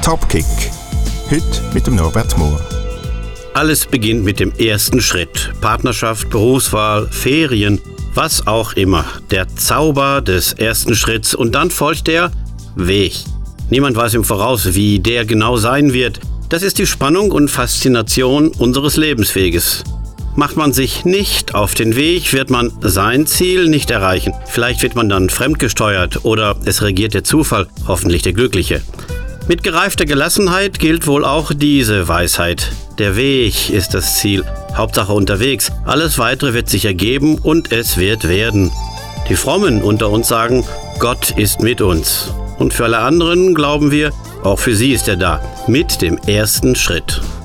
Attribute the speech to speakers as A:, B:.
A: Topkick. Heute mit dem Norbert Mohr.
B: Alles beginnt mit dem ersten Schritt. Partnerschaft, Berufswahl, Ferien, was auch immer. Der Zauber des ersten Schritts und dann folgt der Weg. Niemand weiß im Voraus, wie der genau sein wird. Das ist die Spannung und Faszination unseres Lebensweges. Macht man sich nicht auf den Weg, wird man sein Ziel nicht erreichen. Vielleicht wird man dann fremdgesteuert oder es regiert der Zufall, hoffentlich der Glückliche. Mit gereifter Gelassenheit gilt wohl auch diese Weisheit. Der Weg ist das Ziel, Hauptsache unterwegs. Alles Weitere wird sich ergeben und es wird werden. Die Frommen unter uns sagen, Gott ist mit uns. Und für alle anderen glauben wir, auch für sie ist er da, mit dem ersten Schritt.